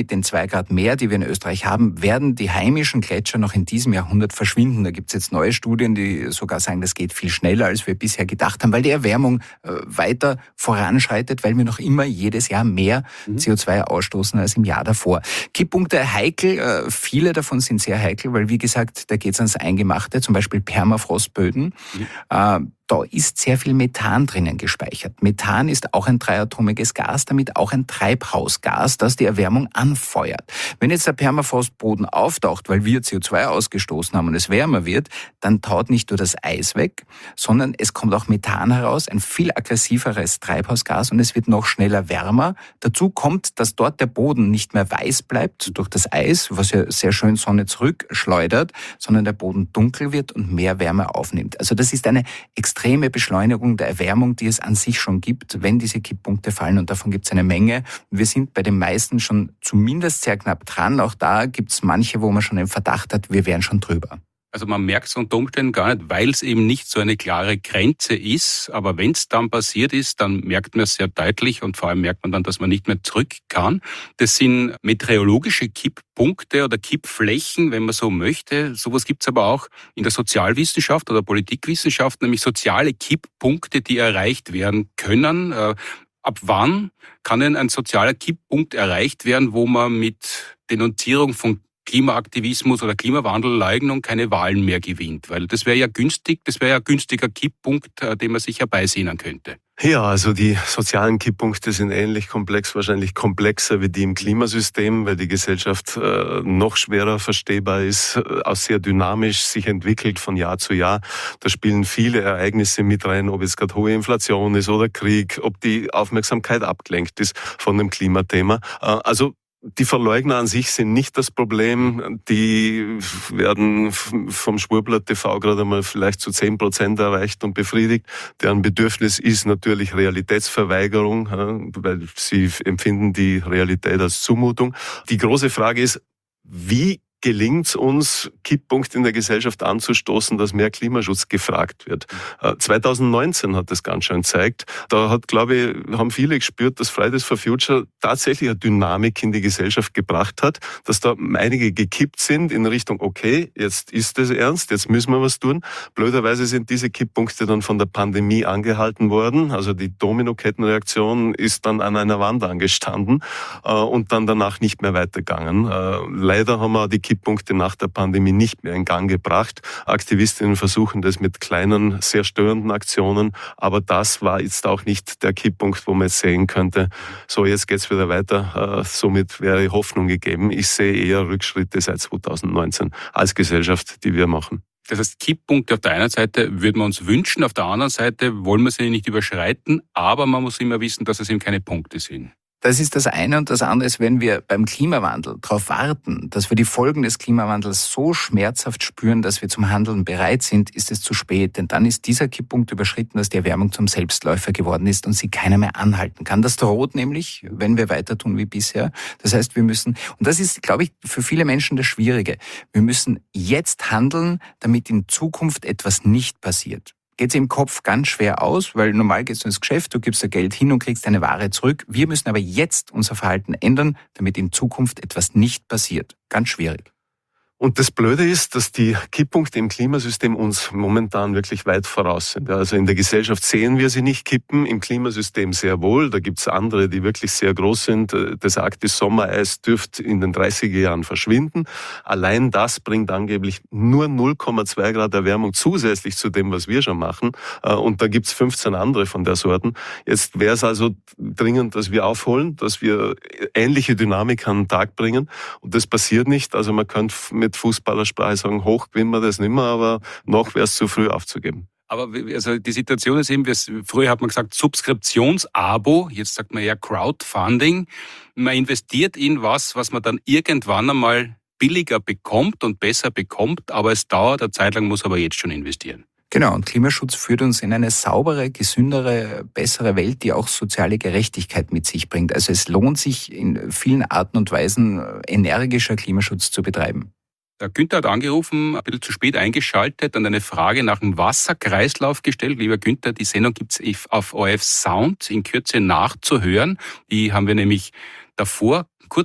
mit den zwei Grad mehr, die wir in Österreich haben, werden die heimischen Gletscher noch in diesem Jahrhundert verschwinden. Da gibt es jetzt neue Studien, die sogar sagen, das geht viel schneller, als wir bisher gedacht haben, weil die Erwärmung äh, weiter voranschreitet, weil wir noch immer jedes Jahr mehr mhm. C O zwei ausstoßen als im Jahr davor. Kipppunkte heikel, äh, viele davon sind sehr heikel, weil wie gesagt, da geht es ans Eingemachte, zum Beispiel Permafrostböden. Mhm. Äh, Da ist sehr viel Methan drinnen gespeichert. Methan ist auch ein dreiatomiges Gas, damit auch ein Treibhausgas, das die Erwärmung anfeuert. Wenn jetzt der Permafrostboden auftaucht, weil wir C O zwei ausgestoßen haben und es wärmer wird, dann taut nicht nur das Eis weg, sondern es kommt auch Methan heraus, ein viel aggressiveres Treibhausgas, und es wird noch schneller wärmer. Dazu kommt, dass dort der Boden nicht mehr weiß bleibt durch das Eis, was ja sehr schön Sonne zurückschleudert, sondern der Boden dunkel wird und mehr Wärme aufnimmt. Also das ist eine extrem extreme Beschleunigung der Erwärmung, die es an sich schon gibt, wenn diese Kipppunkte fallen. Und davon gibt es eine Menge. Wir sind bei den meisten schon zumindest sehr knapp dran. Auch da gibt es manche, wo man schon den Verdacht hat, wir wären schon drüber. Also man merkt es unter Umständen gar nicht, weil es eben nicht so eine klare Grenze ist. Aber wenn es dann passiert ist, dann merkt man es sehr deutlich, und vor allem merkt man dann, dass man nicht mehr zurück kann. Das sind meteorologische Kipppunkte oder Kippflächen, wenn man so möchte. Sowas gibt es aber auch in der Sozialwissenschaft oder Politikwissenschaft, nämlich soziale Kipppunkte, die erreicht werden können. Ab wann kann denn ein sozialer Kipppunkt erreicht werden, wo man mit Denunzierung von Klimaaktivismus oder Klimawandelleugnung keine Wahlen mehr gewinnt? Weil das wäre ja günstig, das wäre ja ein günstiger Kipppunkt, den man sich herbeisehnen könnte. Ja, also die sozialen Kipppunkte sind ähnlich komplex, wahrscheinlich komplexer wie die im Klimasystem, weil die Gesellschaft äh, noch schwerer verstehbar ist, äh, auch sehr dynamisch sich entwickelt von Jahr zu Jahr. Da spielen viele Ereignisse mit rein, ob es gerade hohe Inflation ist oder Krieg, ob die Aufmerksamkeit abgelenkt ist von dem Klimathema. Äh, also die Verleugner an sich sind nicht das Problem. Die werden vom Schwurbler T V gerade einmal vielleicht zu zehn Prozent erreicht und befriedigt. Deren Bedürfnis ist natürlich Realitätsverweigerung, weil sie empfinden die Realität als Zumutung. Die große Frage ist, wie gelingt es uns, Kipppunkt in der Gesellschaft anzustoßen, dass mehr Klimaschutz gefragt wird. zwanzig neunzehn hat das ganz schön gezeigt. Da hat, glaube ich, haben viele gespürt, dass Fridays for Future tatsächlich eine Dynamik in die Gesellschaft gebracht hat, dass da einige gekippt sind in Richtung, okay, jetzt ist es ernst, jetzt müssen wir was tun. Blöderweise sind diese Kipppunkte dann von der Pandemie angehalten worden. Also die Domino-Kettenreaktion ist dann an einer Wand angestanden und dann danach nicht mehr weitergegangen. Leider haben wir die Kipppunkte nach der Pandemie nicht mehr in Gang gebracht. Aktivistinnen versuchen das mit kleinen, sehr störenden Aktionen, aber das war jetzt auch nicht der Kipppunkt, wo man jetzt sehen könnte, so jetzt geht's wieder weiter, somit wäre Hoffnung gegeben. Ich sehe eher Rückschritte seit zwanzig neunzehn als Gesellschaft, die wir machen. Das heißt, Kipppunkte auf der einen Seite würden wir uns wünschen, auf der anderen Seite wollen wir sie nicht überschreiten, aber man muss immer wissen, dass es eben keine Punkte sind. Das ist das eine, und das andere ist, wenn wir beim Klimawandel darauf warten, dass wir die Folgen des Klimawandels so schmerzhaft spüren, dass wir zum Handeln bereit sind, ist es zu spät. Denn dann ist dieser Kipppunkt überschritten, dass die Erwärmung zum Selbstläufer geworden ist und sie keiner mehr anhalten kann. Das droht nämlich, wenn wir weiter tun wie bisher. Das heißt, wir müssen, und das ist, glaube ich, für viele Menschen das Schwierige, wir müssen jetzt handeln, damit in Zukunft etwas nicht passiert. Geht es im Kopf ganz schwer aus, weil normal gehst du ins Geschäft, du gibst da Geld hin und kriegst deine Ware zurück. Wir müssen aber jetzt unser Verhalten ändern, damit in Zukunft etwas nicht passiert. Ganz schwierig. Und das Blöde ist, dass die Kipppunkte im Klimasystem uns momentan wirklich weit voraus sind. Also in der Gesellschaft sehen wir sie nicht kippen, im Klimasystem sehr wohl. Da gibt's andere, die wirklich sehr groß sind. Das Arktis-Sommereis dürfte in den dreißiger Jahren verschwinden. Allein das bringt angeblich nur null Komma zwei Grad Erwärmung zusätzlich zu dem, was wir schon machen. Und da gibt's fünfzehn andere von der Sorten. Jetzt wäre es also dringend, dass wir aufholen, dass wir ähnliche Dynamik an den Tag bringen. Und das passiert nicht. Also man könnte mit Fußballersprache sagen, hoch gewinnen wir das nicht mehr, aber noch wäre es zu früh aufzugeben. Aber also die Situation ist eben, früher hat man gesagt Subskriptionsabo, jetzt sagt man ja Crowdfunding. Man investiert in was, was man dann irgendwann einmal billiger bekommt und besser bekommt, aber es dauert eine Zeit lang, muss aber jetzt schon investieren. Genau, und Klimaschutz führt uns in eine saubere, gesündere, bessere Welt, die auch soziale Gerechtigkeit mit sich bringt. Also es lohnt sich in vielen Arten und Weisen, energischer Klimaschutz zu betreiben. Der Günther hat angerufen, ein bisschen zu spät eingeschaltet und eine Frage nach dem Wasserkreislauf gestellt. Lieber Günther, die Sendung gibt's auf O R F Sound in Kürze nachzuhören. Die haben wir nämlich davor kurz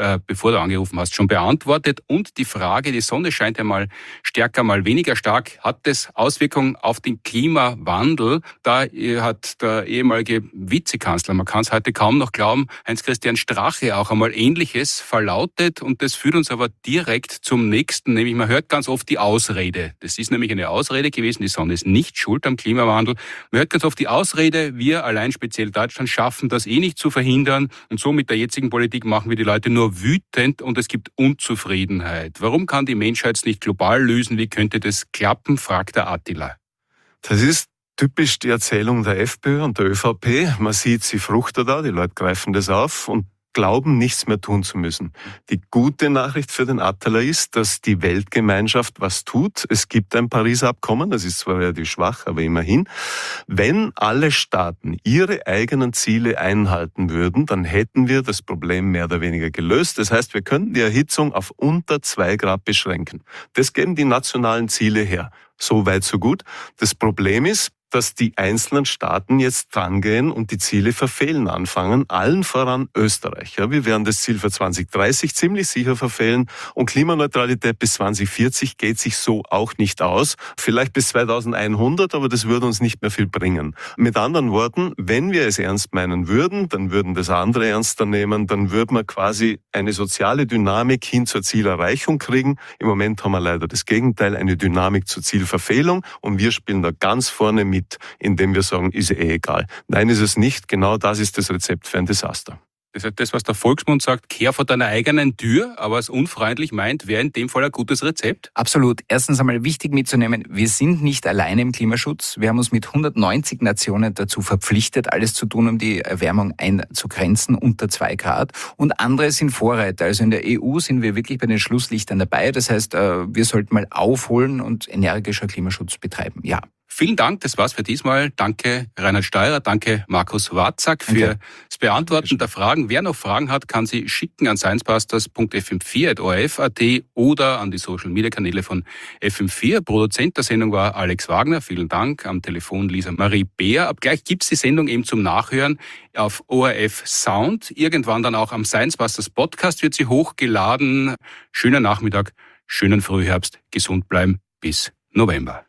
äh, bevor du angerufen hast, schon beantwortet. Und die Frage, die Sonne scheint ja mal stärker, mal weniger stark. Hat das Auswirkungen auf den Klimawandel? Da hat der ehemalige Vizekanzler, man kann es heute kaum noch glauben, Heinz-Christian Strache auch einmal Ähnliches verlautet. Und das führt uns aber direkt zum nächsten, nämlich man hört ganz oft die Ausrede. Das ist nämlich eine Ausrede gewesen, die Sonne ist nicht schuld am Klimawandel. Man hört ganz oft die Ausrede, wir allein speziell Deutschland schaffen das eh nicht zu verhindern und so mit der jetzigen Politik machen wir die Leute nur wütend und es gibt Unzufriedenheit. Warum kann die Menschheit es nicht global lösen? Wie könnte das klappen? Fragt der Attila. Das ist typisch die Erzählung der FPÖ und der ÖVP. Man sieht, sie fruchtet da, die Leute greifen das auf und glauben, nichts mehr tun zu müssen. Die gute Nachricht für den Attila ist, dass die Weltgemeinschaft was tut. Es gibt ein Pariser Abkommen, das ist zwar relativ schwach, aber immerhin. Wenn alle Staaten ihre eigenen Ziele einhalten würden, dann hätten wir das Problem mehr oder weniger gelöst. Das heißt, wir könnten die Erhitzung auf unter zwei Grad beschränken. Das geben die nationalen Ziele her. So weit, so gut. Das Problem ist, dass die einzelnen Staaten jetzt drangehen und die Ziele verfehlen anfangen, allen voran Österreich. Ja, wir werden das Ziel für zwanzig dreißig ziemlich sicher verfehlen und Klimaneutralität bis zwanzig vierzig geht sich so auch nicht aus. Vielleicht bis zweitausendeinhundert, aber das würde uns nicht mehr viel bringen. Mit anderen Worten, wenn wir es ernst meinen würden, dann würden das andere ernster nehmen, dann würde man quasi eine soziale Dynamik hin zur Zielerreichung kriegen. Im Moment haben wir leider das Gegenteil, eine Dynamik zur Zielverfehlung und wir spielen da ganz vorne mit, indem wir sagen, ist eh egal. Nein, ist es nicht. Genau das ist das Rezept für ein Desaster. Das heißt, das, was der Volksmund sagt, kehr vor deiner eigenen Tür, aber es unfreundlich meint, wäre in dem Fall ein gutes Rezept? Absolut. Erstens einmal wichtig mitzunehmen, wir sind nicht alleine im Klimaschutz. Wir haben uns mit hundertneunzig Nationen dazu verpflichtet, alles zu tun, um die Erwärmung einzugrenzen unter zwei Grad. Und andere sind Vorreiter. Also in der E U sind wir wirklich bei den Schlusslichtern dabei. Das heißt, wir sollten mal aufholen und energischer Klimaschutz betreiben. Ja. Vielen Dank, das war's für diesmal. Danke Reinhard Steurer, danke Markus Warzack für danke. Das Beantworten der Fragen. Wer noch Fragen hat, kann sie schicken an sciencebusters punkt f m vier at o r f punkt a t oder an die Social-Media-Kanäle von F M vier. Produzent der Sendung war Alex Wagner. Vielen Dank. Am Telefon Lisa Marie Beer. Ab gleich gibt's die Sendung eben zum Nachhören auf O R F Sound. Irgendwann dann auch am Sciencebusters Podcast wird sie hochgeladen. Schöner Nachmittag, schönen Frühherbst, gesund bleiben. Bis November.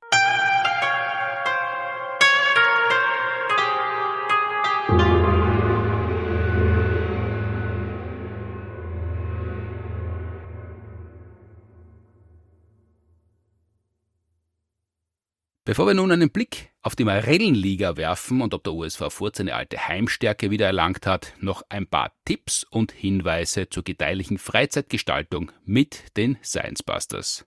Bevor wir nun einen Blick auf die Marellenliga werfen und ob der U S V Furth seine alte Heimstärke wieder erlangt hat, noch ein paar Tipps und Hinweise zur gedeihlichen Freizeitgestaltung mit den Sciencebusters.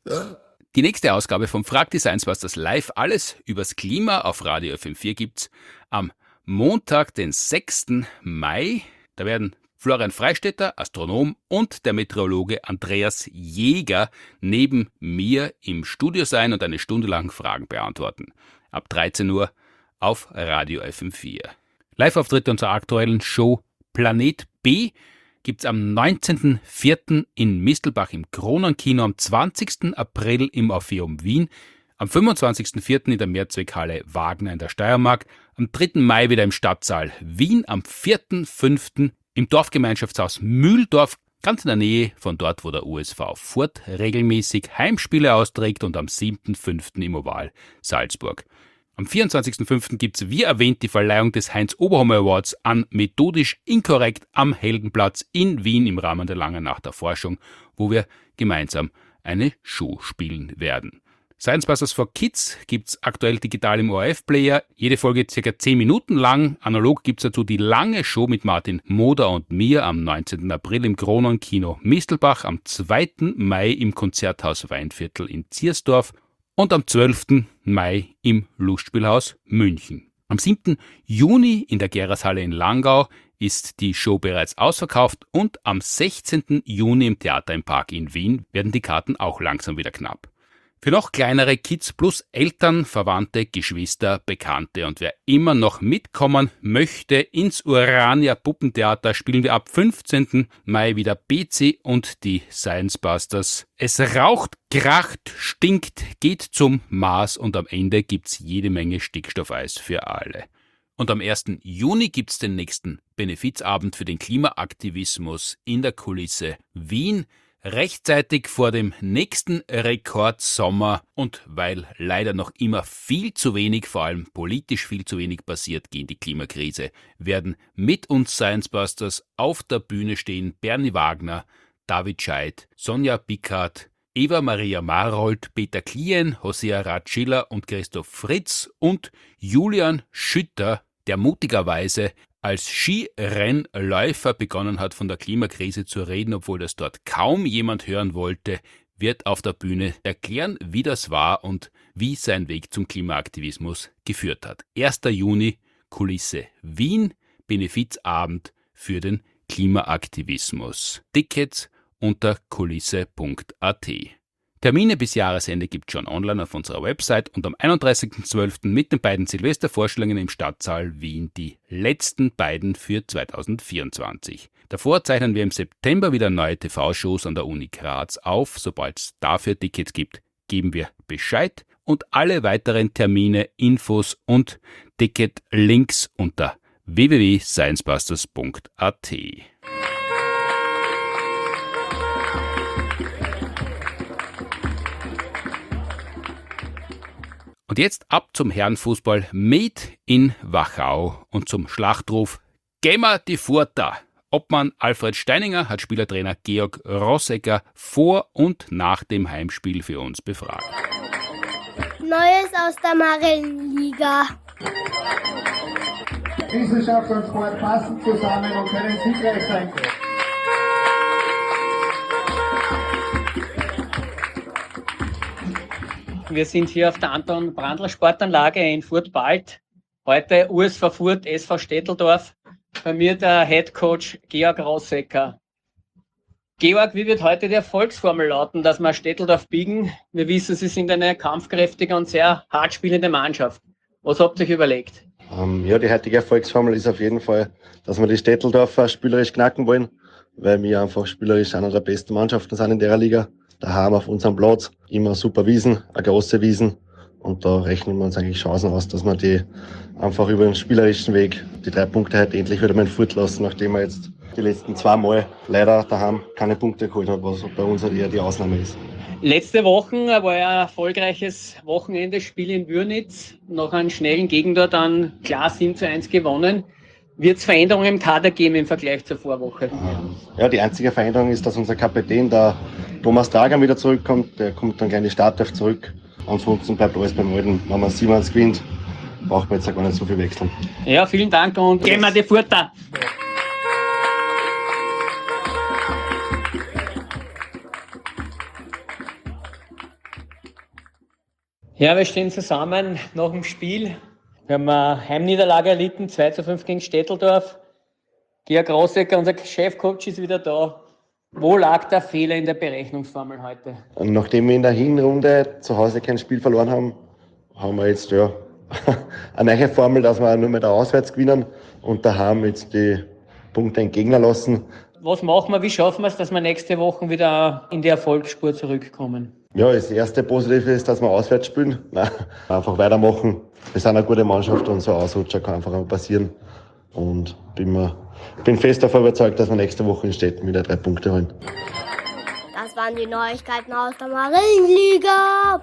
Die nächste Ausgabe vom Frag die Sciencebusters live, alles übers Klima auf Radio F M vier gibt's am Montag, den sechsten Mai. Da werden Florian Freistetter, Astronom, und der Meteorologe Andreas Jäger neben mir im Studio sein und eine Stunde lang Fragen beantworten. Ab dreizehn Uhr auf Radio F M vier. Live-Auftritte unserer aktuellen Show Planet B gibt's am neunzehnten vierten in Mistelbach im Kronenkino, am zwanzigsten April im Orpheum Wien, am fünfundzwanzigsten vierten in der Mehrzweckhalle Wagner in der Steiermark, am dritten Mai wieder im Stadtsaal Wien, am vierten fünften im Dorfgemeinschaftshaus Mühldorf, ganz in der Nähe von dort, wo der U S V Furth regelmäßig Heimspiele austrägt, und am siebten fünften im Oval Salzburg. Am vierundzwanzigsten fünften gibt es, wie erwähnt, die Verleihung des Heinz-Oberhummer Awards an Methodisch Inkorrekt am Heldenplatz in Wien im Rahmen der Langen Nacht der Forschung, wo wir gemeinsam eine Show spielen werden. Sciencebusters for Kids gibt's aktuell digital im O R F-Player. Jede Folge circa zehn Minuten lang. Analog gibt's dazu die lange Show mit Martin Moder und mir am neunzehnten April im Kronenkino Mistelbach, am zweiten Mai im Konzerthaus Weinviertel in Ziersdorf und am zwölften Mai im Lustspielhaus München. Am siebten Juni in der Gerashalle in Langau ist die Show bereits ausverkauft, und am sechzehnten Juni im Theater im Park in Wien werden die Karten auch langsam wieder knapp. Für noch kleinere Kids plus Eltern, Verwandte, Geschwister, Bekannte und wer immer noch mitkommen möchte, ins Urania Puppentheater spielen wir ab fünfzehnten Mai wieder B C und die Sciencebusters. Es raucht, kracht, stinkt, geht zum Mars und am Ende gibt's jede Menge Stickstoffeis für alle. Und am ersten Juni gibt es den nächsten Benefizabend für den Klimaaktivismus in der Kulisse Wien. Rechtzeitig vor dem nächsten Rekordsommer und weil leider noch immer viel zu wenig, vor allem politisch viel zu wenig passiert gegen die Klimakrise, werden mit uns Science Busters auf der Bühne stehen Bernie Wagner, David Scheidt, Sonja Pickard, Eva Maria Marold, Peter Klien, Hosea Ratschiller und Christoph Fritz und Julian Schütter, der mutigerweise als Skirennläufer begonnen hat, von der Klimakrise zu reden, obwohl das dort kaum jemand hören wollte, wird auf der Bühne erklären, wie das war und wie sein Weg zum Klimaaktivismus geführt hat. erster Juni, Kulisse Wien, Benefizabend für den Klimaaktivismus. Tickets unter kulisse punkt a t. Termine bis Jahresende gibt es schon online auf unserer Website und am einunddreißigsten zwölften mit den beiden Silvestervorstellungen im Stadtsaal Wien die letzten beiden für zweitausendvierundzwanzig. Davor zeichnen wir im September wieder neue T V-Shows an der Uni Graz auf. Sobald es dafür Tickets gibt, geben wir Bescheid und alle weiteren Termine, Infos und Ticket-Links unter w w w punkt sciencebusters punkt a t. Und jetzt ab zum Herrenfußball mit in Wachau und zum Schlachtruf Gehen wir die Furter! Obmann Alfred Steininger hat Spielertrainer Georg Rosegger vor und nach dem Heimspiel für uns befragt. Neues aus der Marienliga. Wissenschaft und Sport passen zusammen und können siegreich sein. Wir sind hier auf der Anton-Brandl-Sportanlage in Furt-Balt. Heute U S V Furt, S V Stetteldorf. Bei mir der Headcoach Georg Rosegger. Georg, wie wird heute die Erfolgsformel lauten, dass wir Stetteldorf biegen? Wir wissen, Sie sind eine kampfkräftige und sehr hart spielende Mannschaft. Was habt ihr euch überlegt? Ähm, ja, die heutige Erfolgsformel ist auf jeden Fall, dass wir die Stetteldorfer spielerisch knacken wollen, weil wir einfach spielerisch einer der besten Mannschaften sind in der Liga. Daheim auf unserem Platz, immer super Wiesen, eine große Wiesen. Und da rechnen wir uns eigentlich Chancen aus, dass wir die einfach über den spielerischen Weg die drei Punkte heute endlich wieder mal in Furt lassen, nachdem wir jetzt die letzten zwei Mal leider daheim keine Punkte geholt haben, was bei uns halt eher die Ausnahme ist. Letzte Woche war ja ein erfolgreiches Wochenende-Spiel in Würnitz. Nach einem schnellen Gegentor dann klar sieben zu eins gewonnen. Wird es Veränderungen im Kader geben im Vergleich zur Vorwoche? Ja, die einzige Veränderung ist, dass unser Kapitän, der Thomas Dragan, wieder zurückkommt. Der kommt dann gleich in die Startelf zurück. Ansonsten bleibt alles beim Alten. Wenn man sieben eins gewinnt, braucht man jetzt auch gar nicht so viel wechseln. Ja, vielen Dank und gehen wir die Furter! Ja, wir stehen zusammen nach dem Spiel. Wir haben eine Heimniederlage erlitten, zwei zu fünf gegen Stetteldorf. Georg Rosegger, unser Chefcoach, ist wieder da. Wo lag der Fehler in der Berechnungsformel heute? Nachdem wir in der Hinrunde zu Hause kein Spiel verloren haben, haben wir jetzt ja eine neue Formel, dass wir nur mit der Auswärts gewinnen und daheim jetzt die Punkte entgegnen lassen. Was machen wir, wie schaffen wir es, dass wir nächste Woche wieder in die Erfolgsspur zurückkommen? Ja, das erste Positive ist, dass wir auswärts spielen. Nein, einfach weitermachen. Wir sind eine gute Mannschaft und so ein Ausrutscher kann einfach passieren. Und bin, mir, bin fest davon überzeugt, dass wir nächste Woche in Stetten wieder drei Punkte holen. Das waren die Neuigkeiten aus der Marienliga.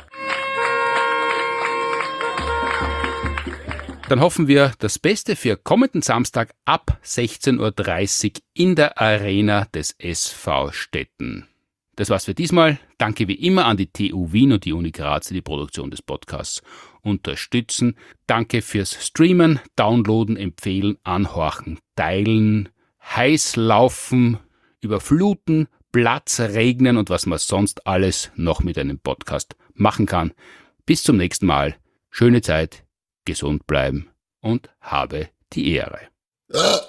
Dann hoffen wir das Beste für kommenden Samstag ab sechzehn Uhr dreißig in der Arena des S V Stetten. Das war's für diesmal. Danke wie immer an die T U Wien und die Uni Graz, die die Produktion des Podcasts unterstützen. Danke fürs Streamen, Downloaden, Empfehlen, Anhorchen, Teilen, heiß laufen, überfluten, Platz regnen und was man sonst alles noch mit einem Podcast machen kann. Bis zum nächsten Mal. Schöne Zeit, gesund bleiben und habe die Ehre.